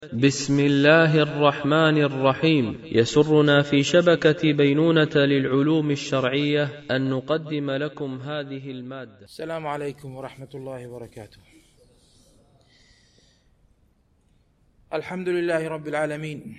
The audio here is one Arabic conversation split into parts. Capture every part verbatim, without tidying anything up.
بسم الله الرحمن الرحيم. يسرنا في شبكة بينونة للعلوم الشرعية أن نقدم لكم هذه المادة. السلام عليكم ورحمة الله وبركاته. الحمد لله رب العالمين،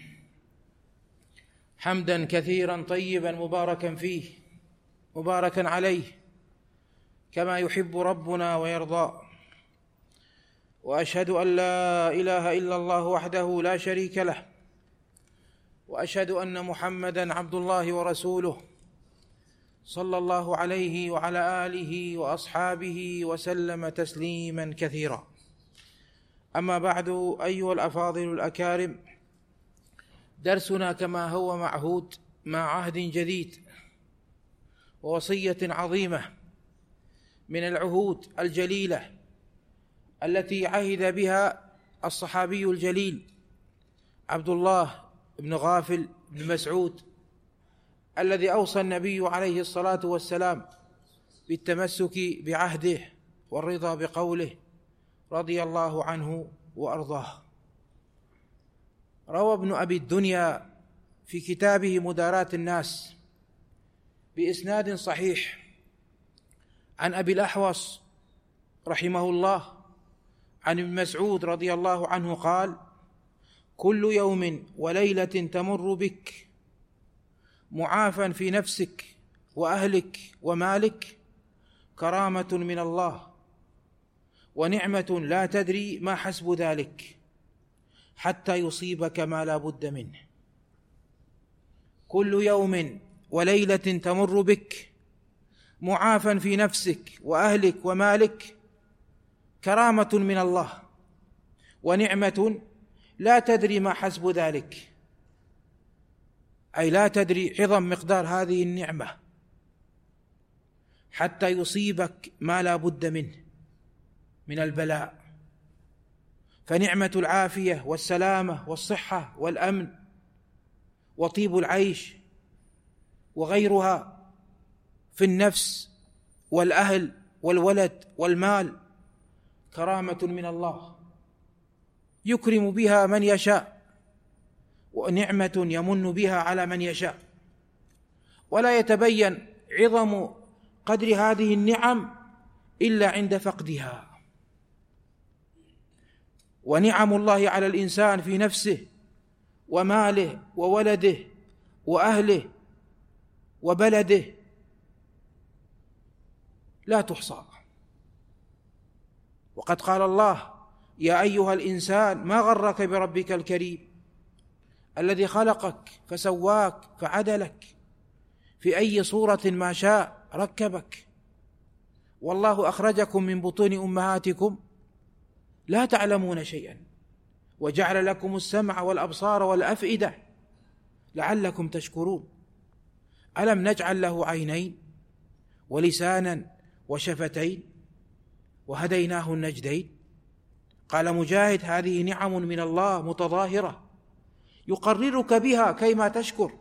حمدا كثيرا طيبا مباركا فيه مباركا عليه كما يحب ربنا ويرضى، وأشهد أن لا إله إلا الله وحده لا شريك له، وأشهد أن محمدًا عبد الله ورسوله صلى الله عليه وعلى آله وأصحابه وسلم تسليمًا كثيرا. أما بعد، أيها الأفاضل الأكارم، درسنا كما هو معهود مع عهد جديد ووصية عظيمة من العهود الجليلة التي عهد بها الصحابي الجليل عبد الله بن غافل بن مسعود، الذي أوصى النبي عليه الصلاة والسلام بالتمسك بعهده والرضا بقوله رضي الله عنه وأرضاه. روى ابن أبي الدنيا في كتابه مداراة الناس بإسناد صحيح عن أبي الأحوص رحمه الله عن ابن مسعود رضي الله عنه قال: كل يوم وليلة تمر بك معافى في نفسك وأهلك ومالك كرامة من الله ونعمة لا تدري ما حسب ذلك حتى يصيبك ما لا بد منه. كل يوم وليلة تمر بك معافى في نفسك وأهلك ومالك كرامة من الله ونعمة لا تدري ما حسب ذلك، أي لا تدري عظم مقدار هذه النعمة حتى يصيبك ما لا بد منه من البلاء. فنعمة العافية والسلامة والصحة والأمن وطيب العيش وغيرها في النفس والأهل والولد والمال كرامة من الله يكرم بها من يشاء، ونعمة يمن بها على من يشاء، ولا يتبين عظم قدر هذه النعم إلا عند فقدها. ونعم الله على الإنسان في نفسه وماله وولده وأهله وبلده لا تحصى. وقد قال الله: يا أيها الإنسان ما غرك بربك الكريم الذي خلقك فسواك فعدلك في أي صورة ما شاء ركبك، والله أخرجكم من بطون أمهاتكم لا تعلمون شيئا وجعل لكم السمع والأبصار والأفئدة لعلكم تشكرون. ألم نجعل له عينين ولسانا وشفتين وهديناه النجدين؟ قال مجاهد: هذه نعم من الله متظاهرة يقررك بها كيما تشكر.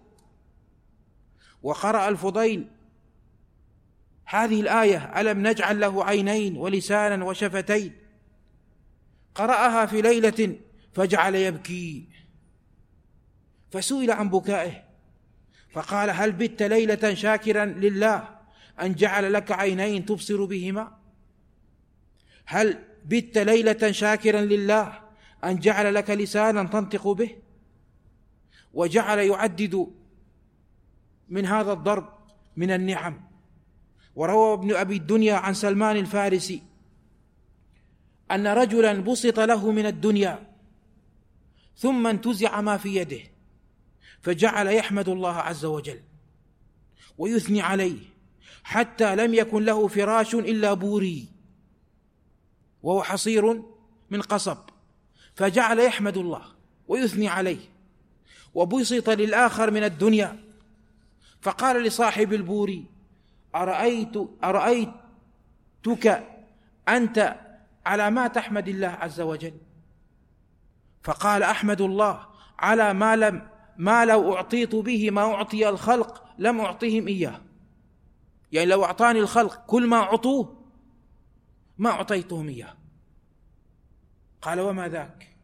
وقرأ الفضيل هذه الآية: ألم نجعل له عينين ولسانا وشفتين، قرأها في ليلة فجعل يبكي، فسئل عن بكائه فقال: هل بت ليلة شاكرا لله أن جعل لك عينين تبصر بهما؟ هل بت ليلة شاكرا لله أن جعل لك لسانا تنطق به؟ وجعل يعدد من هذا الضرب من النعم. وروى ابن أبي الدنيا عن سلمان الفارسي أن رجلا بسط له من الدنيا ثم انتزع ما في يده، فجعل يحمد الله عز وجل ويثني عليه حتى لم يكن له فراش إلا بوري وهو حصير من قصب، فجعل يحمد الله ويثني عليه. وبسط للآخر من الدنيا فقال لصاحب البوري: أرأيت أرأيتك أنت على ما تحمد الله عز وجل؟ فقال: أحمد الله على ما لم ما لو أعطيت به ما أعطي الخلق لم أعطيهم إياه، يعني لو أعطاني الخلق كل ما أعطوه ما أعطيتهم إياه. قال: وما ذاك؟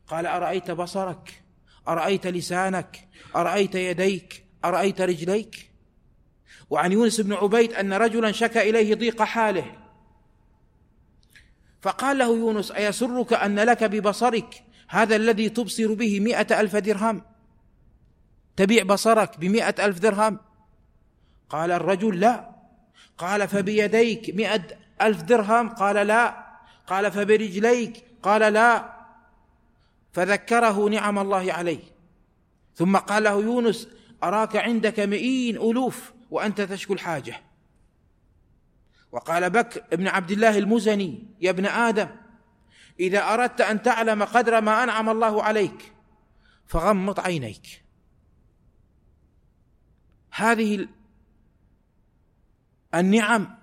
قال أرأيت بصرك، أرأيت لسانك، أرأيت يديك، أرأيت رجليك. وعن يونس بن عبيد أن رجلا شكى إليه ضيق حاله، فقال له يونس أيسرك أن لك ببصرك هذا الذي تبصر به مئة ألف درهم، تبيع بصرك بمئة ألف درهم؟ قال الرجل لا. قال فبيديك مئة ألف درهم؟ قال لا. قال فبرجليك؟ قال لا. فذكره نعم الله عليه، ثم قال له يونس أراك عندك مئين ألوف وأنت تشكو الحاجة. وقال بكر ابن عبد الله المزني يا ابن آدم إذا أردت أن تعلم قدر ما أنعم الله عليك فغمض عينيك. هذه النعم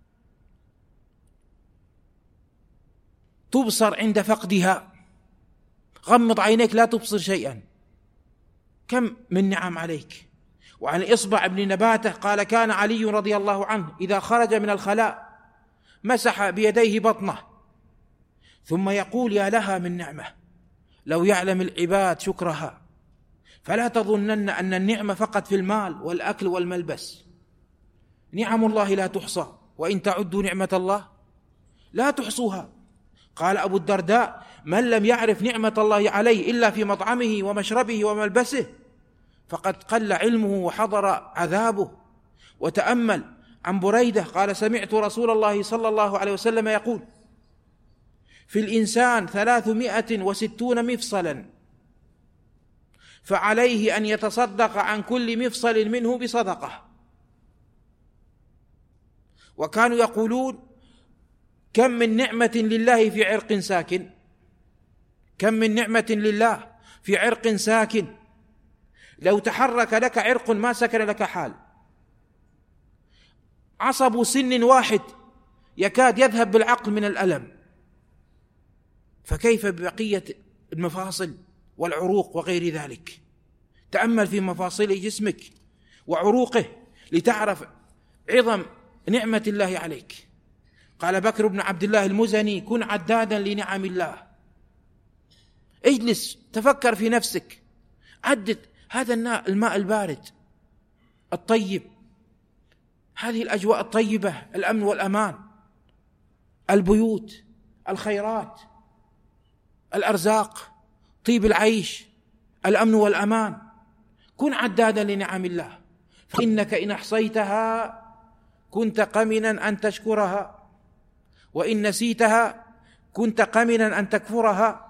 تبصر عند فقدها، غمض عينيك لا تبصر شيئا، كم من نعم عليك. وعن إصبع بن نباتة قال كان علي رضي الله عنه إذا خرج من الخلاء مسح بيديه بطنه ثم يقول يا لها من نعمة لو يعلم العباد شكرها. فلا تظنن أن النعمة فقط في المال والأكل والملبس، نعم الله لا تحصى، وإن تعدوا نعمة الله لا تحصوها. قال أبو الدرداء من لم يعرف نعمة الله عليه إلا في مطعمه ومشربه وملبسه فقد قل علمه وحضر عذابه. وتأمل عن بريدة قال سمعت رسول الله صلى الله عليه وسلم يقول في الإنسان ثلاثمائة وستون مفصلا فعليه أن يتصدق عن كل مفصل منه بصدقة. وكانوا يقولون كم من نعمة لله في عرق ساكن، كم من نعمة لله في عرق ساكن، لو تحرك لك عرق ما سكن لك حال. عصب سن واحد يكاد يذهب بالعقل من الألم، فكيف ببقية المفاصل والعروق وغير ذلك؟ تأمل في مفاصل جسمك وعروقه لتعرف عظم نعمة الله عليك. قال بكر بن عبد الله المزني كن عدادا لنعم الله، اجلس تفكر في نفسك، عدد هذا الماء البارد الطيب، هذه الأجواء الطيبة، الأمن والأمان، البيوت، الخيرات، الأرزاق، طيب العيش، الأمن والأمان. كن عدادا لنعم الله، فإنك إن أحصيتها كنت قمنا أن تشكرها، وإن نسيتها كنت قمنا أن تكفرها.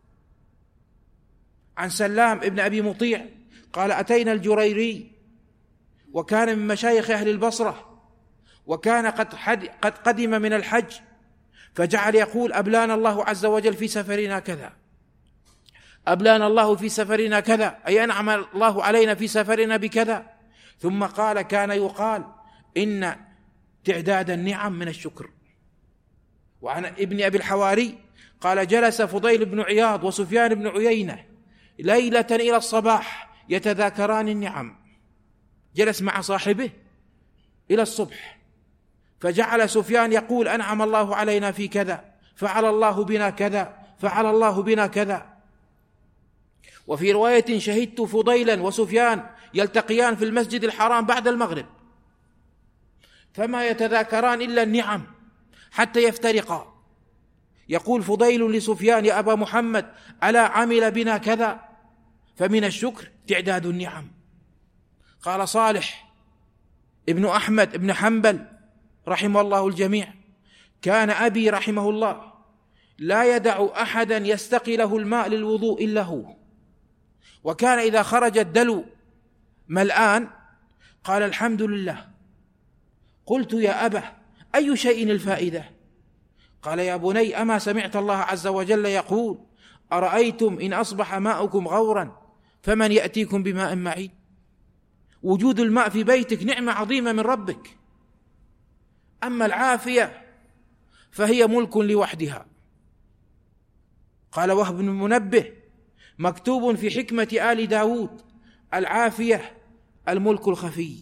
عن سلام ابن أبي مطيع قال أتينا الجريري وكان من مشايخ أهل البصرة، وكان قد, قد قدم من الحج، فجعل يقول أبلانا الله عز وجل في سفرنا كذا، أبلانا الله في سفرنا كذا، أي أنعم الله علينا في سفرنا بكذا. ثم قال كان يقال إن تعداد النعم من الشكر. وعن ابن أبي الحواري قال جلس فضيل بن عياض وسفيان بن عيينة ليلة إلى الصباح يتذاكران النعم، جلس مع صاحبه إلى الصبح، فجعل سفيان يقول أنعم الله علينا في كذا، فعل الله بنا كذا، فعل الله بنا كذا. وفي رواية شهدت فضيلا وسفيان يلتقيان في المسجد الحرام بعد المغرب فما يتذاكران إلا النعم حتى يفترقا. يقول فضيل لسفيان يا أبا محمد ألا عمل بنا كذا؟ فمن الشكر تعداد النعم. قال صالح ابن أحمد ابن حنبل رحمه الله الجميع كان أبي رحمه الله لا يدع أحدا يستقي له الماء للوضوء إلا هو، وكان إذا خرج الدلو ملآن قال الحمد لله. قلت يا أبا أي شيء الفائدة؟ قال يا بني أما سمعت الله عز وجل يقول أرأيتم إن أصبح ماؤكم غورا فمن يأتيكم بماء معين؟ وجود الماء في بيتك نعمة عظيمة من ربك. أما العافية فهي ملك لوحدها. قال وهب بن منبه مكتوب في حكمة آل داود العافية الملك الخفي.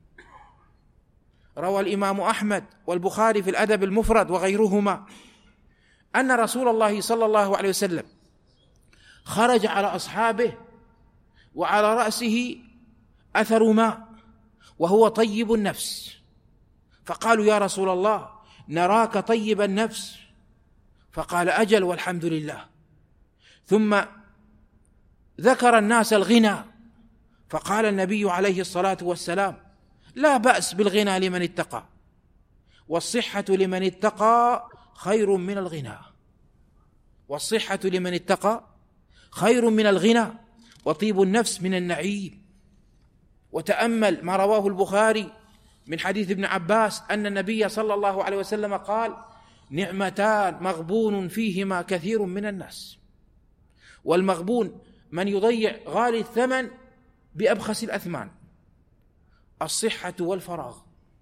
روى الإمام أحمد والبخاري في الأدب المفرد وغيرهما أن رسول الله صلى الله عليه وسلم خرج على أصحابه وعلى رأسه أثر ماء وهو طيب النفس، فقالوا يا رسول الله نراك طيب النفس، فقال أجل والحمد لله. ثم ذكر الناس الغنى، فقال النبي عليه الصلاة والسلام لا بأس بالغنى لمن اتقى، والصحة لمن اتقى خير من الغنى، والصحة لمن اتقى خير من الغنى، وطيب النفس من النعيم. وتأمل ما رواه البخاري من حديث ابن عباس أن النبي صلى الله عليه وسلم قال نعمتان مغبون فيهما كثير من الناس. والمغبون من يضيع غالي الثمن بأبخس الأثمان، الصحة والفراغ.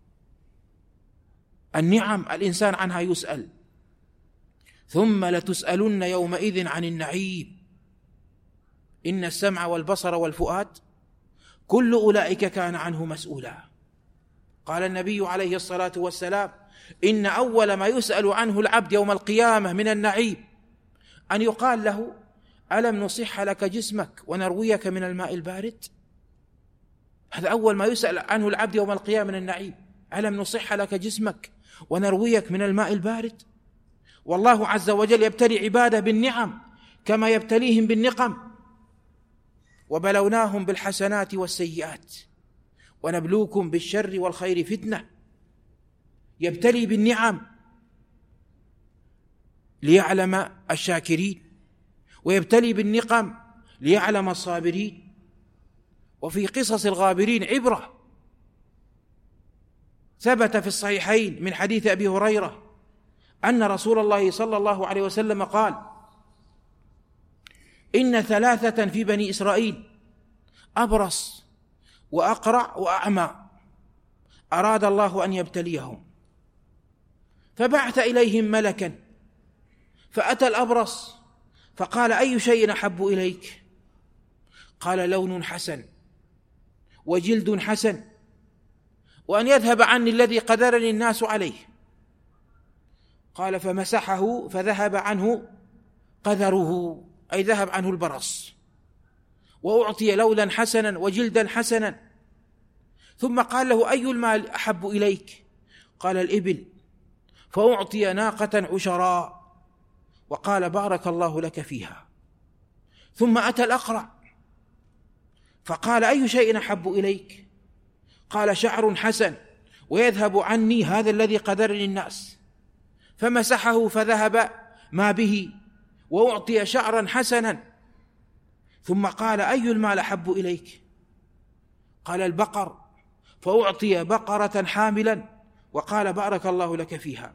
النعم الإنسان عنها يسأل، ثم لتسألن يومئذ عن النعيم، إن السمع والبصر والفؤاد كل أولئك كان عنه مسؤولا. قال النبي عليه الصلاة والسلام إن أول ما يسأل عنه العبد يوم القيامة من النعيم أن يقال له ألم نصح لك جسمك ونرويك من الماء البارد؟ هذا أول ما يسأل عنه العبد يوم القيامة من النعيم، ألم نصح لك جسمك ونرويك من الماء البارد. والله عز وجل يبتلي عباده بالنعم كما يبتليهم بالنقم، وبلوناهم بالحسنات والسيئات ونبلوكم بالشر والخير فتنة. يبتلي بالنعم ليعلم الشاكرين، ويبتلي بالنقم ليعلم الصابرين. وفي قصص الغابرين عبرة. ثبت في الصحيحين من حديث أبي هريرة أن رسول الله صلى الله عليه وسلم قال إن ثلاثة في بني إسرائيل أبرص وأقرع وأعمى أراد الله أن يبتليهم، فبعث إليهم ملكا، فأتى الأبرص فقال أي شيء أحب إليك؟ قال لون حسن وجلد حسن وأن يذهب عني الذي قدرني الناس عليه. قال فمسحه فذهب عنه قذره، أي ذهب عنه البرص، وأعطي لونا حسنا وجلدا حسنا. ثم قال له أي المال أحب إليك؟ قال الإبل، فأعطي ناقة عشراء وقال بارك الله لك فيها. ثم أتى الأقرع فقال أي شيء أحب إليك؟ قال شعر حسن ويذهب عني هذا الذي قدرني الناس، فمسحه فذهب ما به وأعطي شعرا حسنا. ثم قال أي المال أحب إليك؟ قال البقر، فأعطي بقرة حاملا وقال بارك الله لك فيها.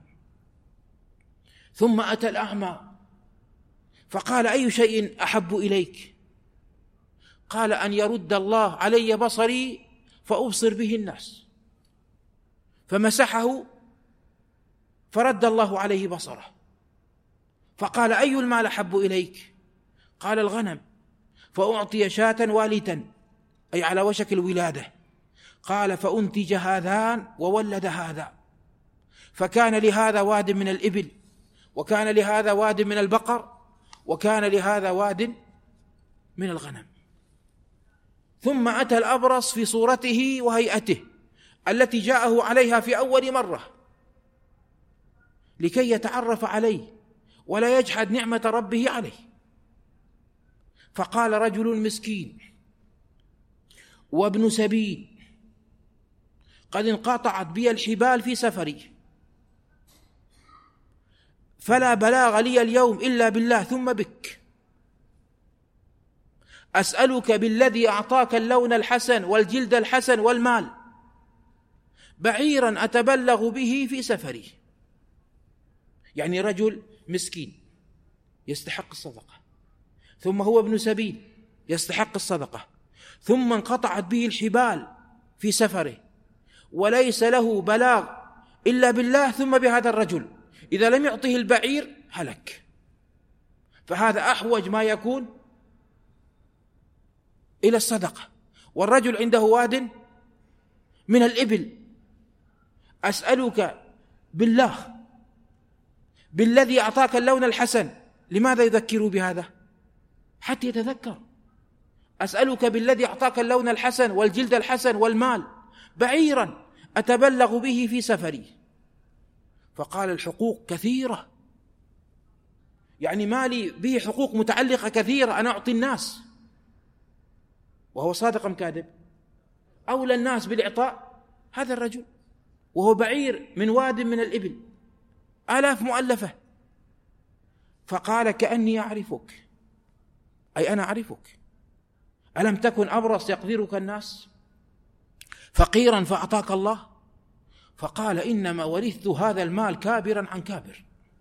ثم أتى الأعمى فقال أي شيء أحب إليك؟ قال أن يرد الله علي بصري فأبصر به الناس، فمسحه فرد الله عليه بصره. فقال أي المال أحب إليك؟ قال الغنم، فأعطي شاة والتا، أي على وشك الولادة. قال فأنتج هذان وولد هذا، فكان لهذا واد من الإبل، وكان لهذا واد من البقر، وكان لهذا واد من الغنم. ثم أتى الأبرص في صورته وهيئته التي جاءه عليها في أول مرة لكي يتعرف عليه ولا يجحد نعمة ربه عليه. فقال رجل مسكين وابن سبيل قد انقطعت بي الحبال في سفري، فلا بلاغ لي اليوم إلا بالله ثم بك، أسألك بالذي أعطاك اللون الحسن والجلد الحسن والمال بعيرا أتبلغ به في سفري. يعني رجل مسكين يستحق الصدقة، ثم هو ابن سبيل يستحق الصدقة، ثم انقطعت به الحبال في سفره وليس له بلاغ إلا بالله ثم بهذا الرجل، إذا لم يعطه البعير هلك. فهذا أحوج ما يكون إلى الصدقة، والرجل عنده واد من الإبل. أسألك بالله بالذي أعطاك اللون الحسن، لماذا يذكر بهذا؟ حتى يتذكر. أسألك بالذي أعطاك اللون الحسن والجلد الحسن والمال بعيرا أتبلغ به في سفري. فقال الحقوق كثيرة، يعني مالي به حقوق متعلقة كثيرة أنا أعطي الناس. وهو صادق أم كاذب؟ أولى الناس بالإعطاء هذا الرجل، وهو بعير من واد من الإبل آلاف مؤلفة. فقال كأني أعرفك، أي أنا أعرفك، ألم تكن أبرص يقدرك الناس فقيرا فأعطاك الله؟ فقال إنما ورثت هذا المال كابرا عن كابر،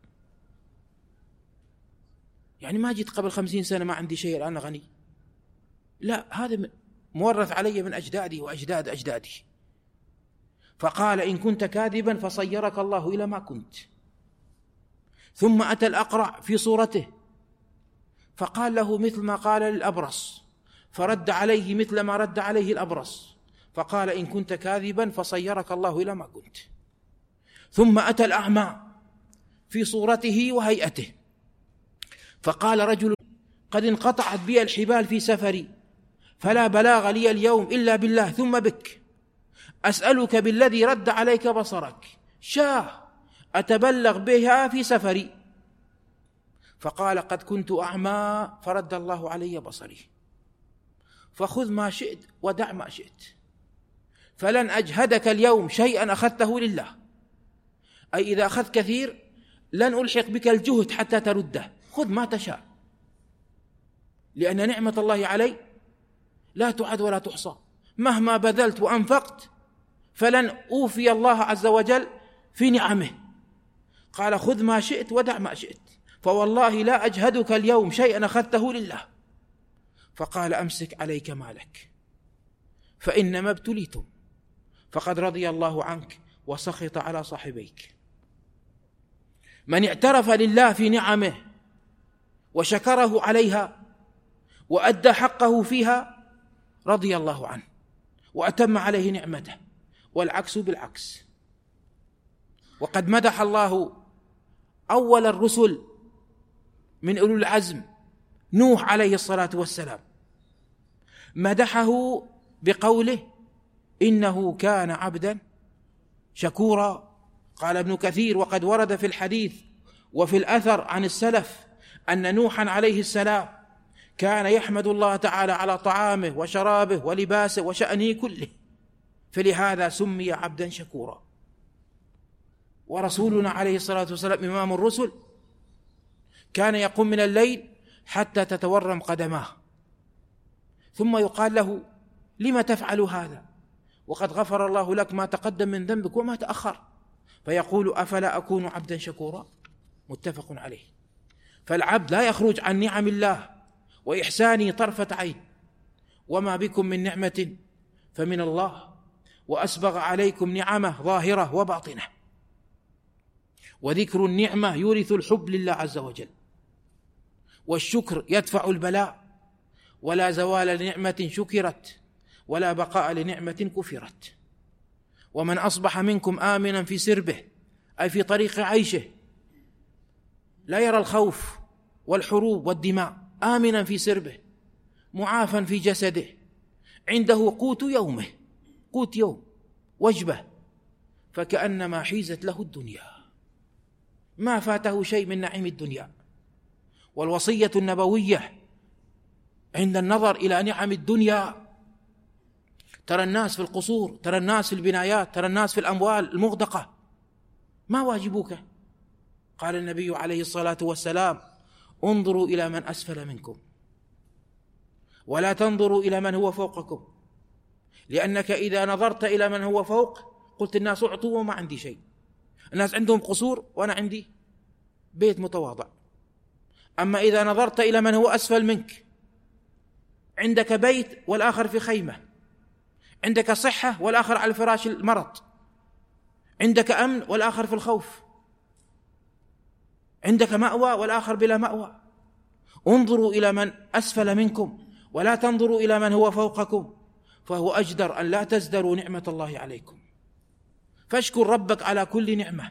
يعني ما جيت قبل خمسين سنة ما عندي شيء الآن غني، لا، هذا مورث علي من أجدادي وأجداد أجدادي. فقال إن كنت كاذبا فصيرك الله إلى ما كنت. ثم أتى الأقرع في صورته فقال له مثل ما قال للأبرص، فرد عليه مثل ما رد عليه الأبرص، فقال إن كنت كاذبا فصيرك الله إلى ما كنت. ثم أتى الأعمى في صورته وهيئته فقال رجل قد انقطعت بي الحبال في سفري فلا بلاغ لي اليوم إلا بالله ثم بك، أسألك بالذي رد عليك بصرك شاه أتبلغ بها في سفري. فقال قد كنت أعمى فرد الله علي بصري، فخذ ما شئت ودع ما شئت، فلن أجهدك اليوم شيئا أخذته لله، أي إذا أخذت كثير لن ألحق بك الجهد حتى ترده، خذ ما تشاء، لأن نعمة الله علي لا تعد ولا تحصى، مهما بذلت وأنفقت فلن أوفي الله عز وجل في نعمه. قال خذ ما شئت ودع ما شئت، فوالله لا أجهدك اليوم شيئا أخذته لله. فقال أمسك عليك مالك فإنما ابتليتم، فقد رضي الله عنك وسخط على صاحبيك. من اعترف لله في نعمه وشكره عليها وأدى حقه فيها رضي الله عنه وأتم عليه نعمته، والعكس بالعكس. وقد مدح الله أول الرسل من أولي العزم نوح عليه الصلاة والسلام، مدحه بقوله إنه كان عبدا شكورا. قال ابن كثير وقد ورد في الحديث وفي الأثر عن السلف أن نوحا عليه السلام كان يحمد الله تعالى على طعامه وشرابه ولباسه وشأنه كله، فلهذا سمي عبدا شكورا. ورسولنا عليه الصلاة والسلام إمام الرسل كان يقوم من الليل حتى تتورم قدماه، ثم يقال له لما تفعل هذا وقد غفر الله لك ما تقدم من ذنبك وما تأخر، فيقول أفلا أكون عبدا شكورا؟ متفق عليه. فالعبد لا يخرج عن نعم الله وإحسانه طرفة عين، وما بكم من نعمة فمن الله وأسبغ عليكم نعمه ظاهرة وباطنة. وذكر النعمة يورث الحب لله عز وجل، والشكر يدفع البلاء، ولا زوال لنعمة شكرت ولا بقاء لنعمة كفرت. ومن أصبح منكم آمنا في سربه أي في طريق عيشه، لا يرى الخوف والحروب والدماء، آمنا في سربه معافا في جسده، عنده قوت يومه، قوت يوم وجبة، فكأنما حيزت له الدنيا، ما فاته شيء من نعيم الدنيا. والوصية النبوية عند النظر إلى نعم الدنيا، ترى الناس في القصور، ترى الناس في البنايات، ترى الناس في الأموال المغدقة، ما واجبك؟ قال النبي عليه الصلاة والسلام انظروا إلى من أسفل منكم ولا تنظروا إلى من هو فوقكم، لأنك إذا نظرت إلى من هو فوق قلت الناس أعطوا وما عندي شيء، الناس عندهم قصور وأنا عندي بيت متواضع. أما إذا نظرت إلى من هو أسفل منك، عندك بيت والآخر في خيمة، عندك صحة والآخر على فراش المرض، عندك أمن والآخر في الخوف، عندك مأوى والآخر بلا مأوى. انظروا إلى من أسفل منكم ولا تنظروا إلى من هو فوقكم، فهو أجدر أن لا تزدروا نعمة الله عليكم. فاشكر ربك على كل نعمة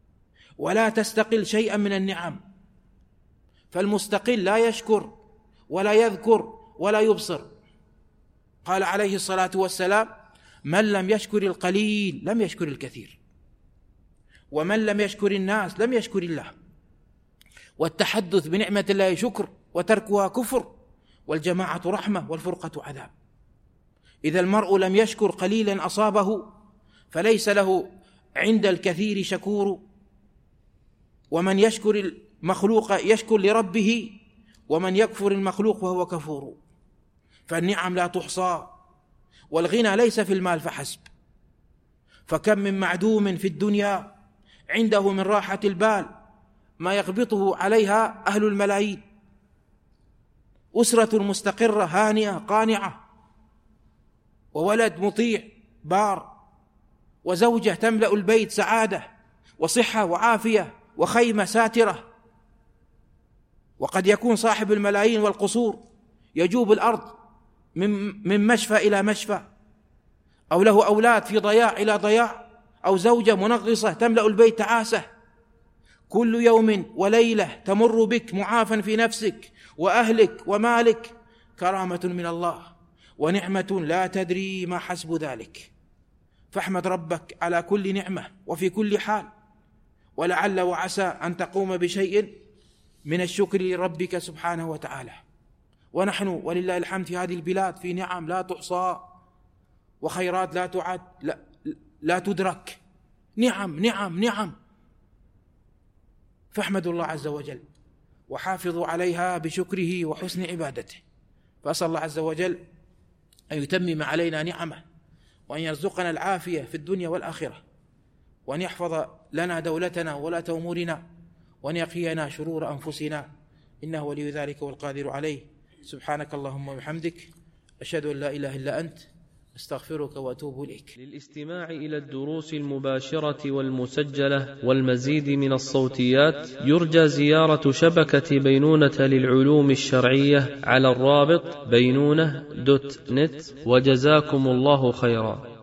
ولا تستقل شيئا من النعم، فالمستقل لا يشكر ولا يذكر ولا يبصر. قال عليه الصلاة والسلام: من لم يشكر القليل لم يشكر الكثير، ومن لم يشكر الناس لم يشكر الله. والتحدث بنعمة الله شكر، وتركها كفر، والجماعة رحمة والفرقة عذاب. إذا المرء لم يشكر قليلا أصابه فليس له عند الكثير شكور. ومن يشكر المخلوق يشكر لربه، ومن يكفر المخلوق وهو كفور. فالنعم لا تحصى، والغنى ليس في المال فحسب. فكم من معدوم في الدنيا عنده من راحة البال ما يغبطه عليها أهل الملايين. أسرة مستقرة هانئة قانعة، وولد مطيع بار، وزوجة تملأ البيت سعادة وصحة وعافية وخيمة ساترة. وقد يكون صاحب الملايين والقصور يجوب الأرض من مشفى إلى مشفى، أو له أولاد في ضياع إلى ضياع، أو زوجة منغصة تملأ البيت تعاسة. كل يوم وليلة تمر بك معافى في نفسك وأهلك ومالك كرامة من الله، ونعمة لا تدري ما حسب ذلك. فاحمد ربك على كل نعمة وفي كل حال، ولعل وعسى أن تقوم بشيء من الشكر لربك سبحانه وتعالى. ونحن ولله الحمد في هذه البلاد في نعم لا تحصى، وخيرات لا تعد لا, لا تدرك. نعم نعم نعم. فاحمدوا الله عز وجل وحافظوا عليها بشكره وحسن عبادته. فأسأل الله عز وجل أن يتمم علينا نعمه، وأن يرزقنا العافية في الدنيا والآخرة، وأن يحفظ لنا دولتنا ولاة أمورنا، وأن يقينا شرور أنفسنا، إنه ولي ذلك والقادر عليه. سبحانك اللهم وبحمدك، أشهد أن لا إله إلا أنت، أستغفرك وأتوب إليك. للاستماع إلى الدروس المباشرة والمسجلة والمزيد من الصوتيات يرجى زيارة شبكة بينونة للعلوم الشرعية على الرابط بينونة دوت نت. وجزاكم الله خيرا.